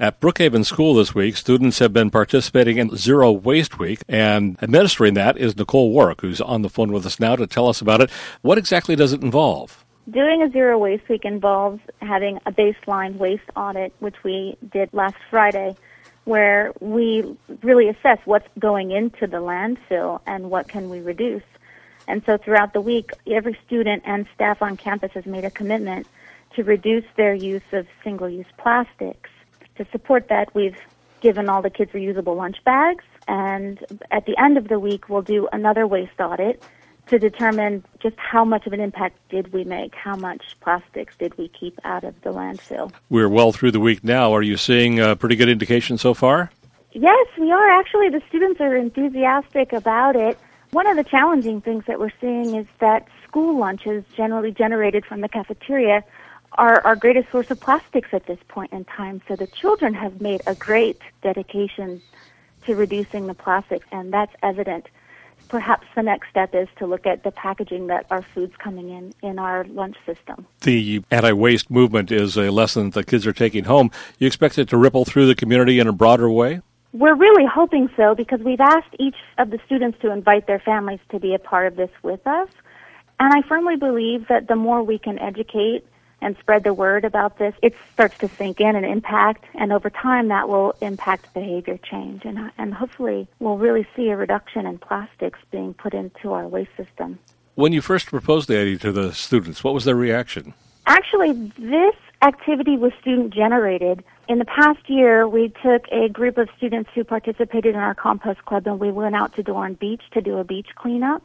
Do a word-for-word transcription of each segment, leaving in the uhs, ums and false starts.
At Brookhaven School this week, students have been participating in Zero Waste Week, and administering that is Nicole Warwick, who's on the phone with us now to tell us about it. What exactly does it involve? Doing a Zero Waste Week involves having a baseline waste audit, which we did last Friday, where we really assess what's going into the landfill and what can we reduce. And so throughout the week, every student and staff on campus has made a commitment to reduce their use of single-use plastics. To support that, we've given all the kids reusable lunch bags, and at the end of the week, we'll do another waste audit to determine just how much of an impact did we make, how much plastics did we keep out of the landfill. We're well through the week now. Are you seeing a pretty good indication so far? Yes, we are. Actually, the students are enthusiastic about it. One of the challenging things that we're seeing is that school lunches, generally generated from the cafeteria, are our greatest source of plastics at this point in time. So the children have made a great dedication to reducing the plastics, and that's evident. Perhaps the next step is to look at the packaging that our food's coming in in our lunch system. The anti-waste movement is a lesson that the kids are taking home. You expect it to ripple through the community in a broader way? We're really hoping so, because we've asked each of the students to invite their families to be a part of this with us. And I firmly believe that the more we can educate and spread the word about this, it starts to sink in and impact, and over time that will impact behavior change, and, and hopefully we'll really see a reduction in plastics being put into our waste system. When you first proposed the idea to the students, what was their reaction? Actually, this activity was student-generated. In the past year, we took a group of students who participated in our compost club, and we went out to Dorn Beach to do a beach cleanup.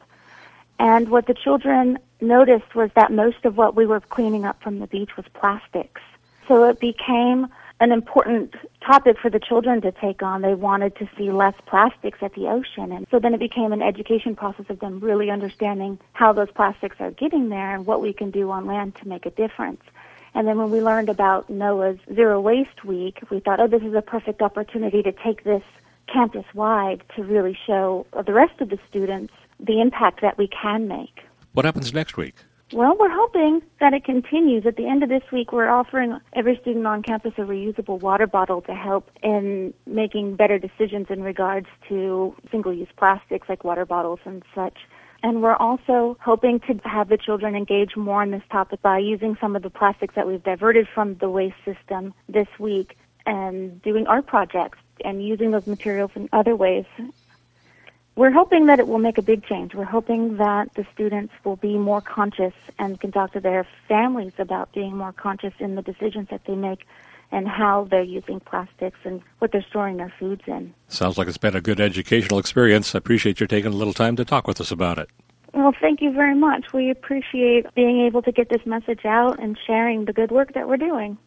And what the children noticed was that most of what we were cleaning up from the beach was plastics. So it became an important topic for the children to take on. They wanted to see less plastics at the ocean. And so then it became an education process of them really understanding how those plastics are getting there and what we can do on land to make a difference. And then when we learned about NOAA's Zero Waste Week, we thought, oh, this is a perfect opportunity to take this campus-wide to really show the rest of the students the impact that we can make. What happens next week? Well, we're hoping that it continues. At the end of this week, we're offering every student on campus a reusable water bottle to help in making better decisions in regards to single-use plastics like water bottles and such. And we're also hoping to have the children engage more on this topic by using some of the plastics that we've diverted from the waste system this week and doing art projects and using those materials in other ways. We're hoping that it will make a big change. We're hoping that the students will be more conscious and can talk to their families about being more conscious in the decisions that they make and how they're using plastics and what they're storing their foods in. Sounds like it's been a good educational experience. I appreciate you taking a little time to talk with us about it. Well, thank you very much. We appreciate being able to get this message out and sharing the good work that we're doing.